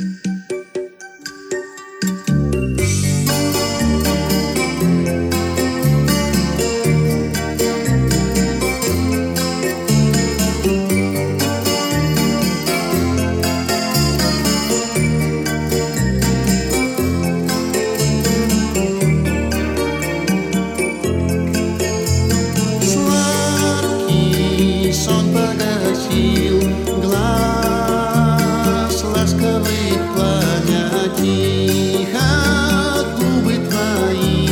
Сон погасил глаз, ласковый пламя тихо, губы твои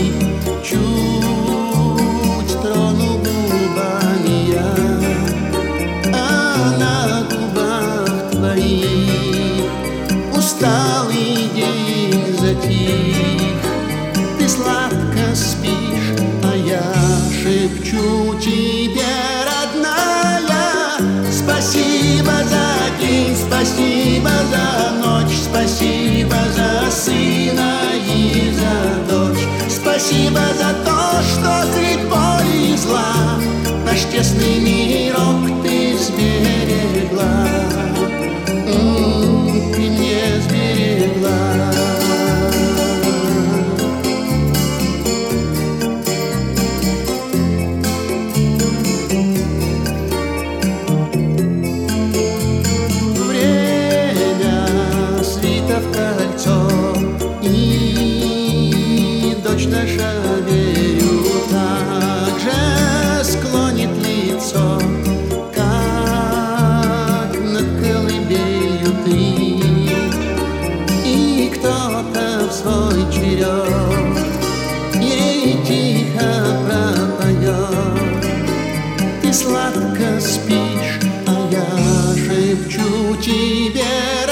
чуть трону губами я, а на губах твоих усталый день затих. Ты сладко спишь, а я шепчу тебе: спасибо за день, спасибо за ночь, спасибо за сына и за дочь. Спасибо за то, что средь боли и зла наш тесный мирок ты сберегла. Ты мне сберегла. В кольцо, и дочь наша, верю, также склонит лицо, как над колыбелью ты, и кто-то в свой черед ей тихо пропоет. Ты сладко спишь, а я шепчу тебе: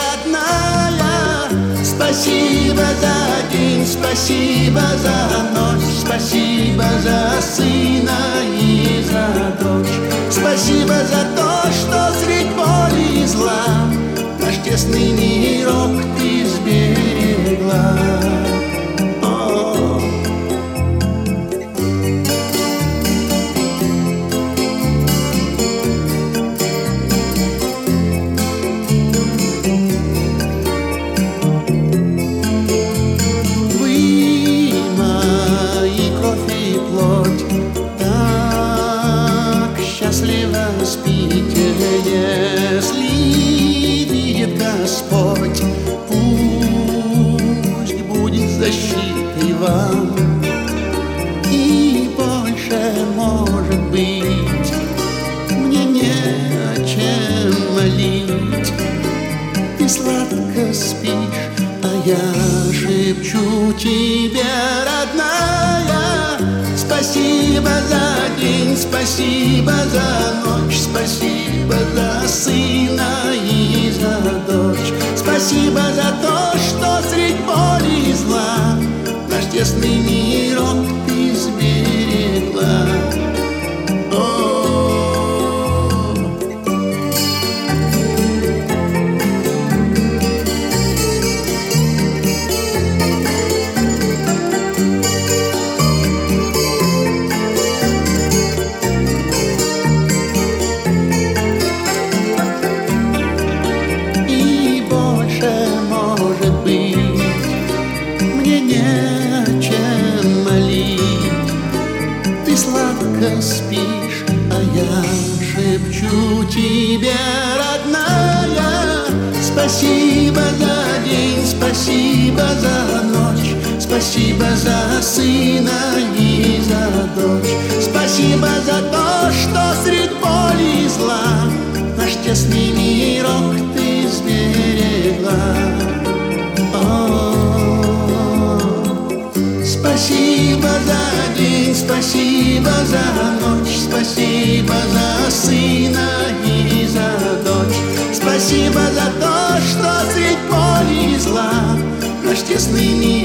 спасибо за день, спасибо за ночь, спасибо за сына и за дочь. Спасибо за то, что средь боли и зла наш тесный мирок ты сберегла. Счастливо спите, если видит Господь. Пусть будет защитой вам, и больше, может быть, мне не о чем молить. Ты сладко спишь, а я шепчу тебе: родная, спасибо за день, спасибо за ночь, спасибо за сына и за дочь. Спасибо за то, что средь боли и зла наш тесный мирок ты сберегла. Сладко спишь, а я шепчу тебе: родная, спасибо за день, спасибо за ночь, спасибо за сына и за дочь. Спасибо за то, что средь боли и зла наш тесный мирок ты сберегла. Спасибо за день, спасибо за ночь, спасибо за сына и за дочь. Спасибо за то, что средь боли и зла наш тесный мир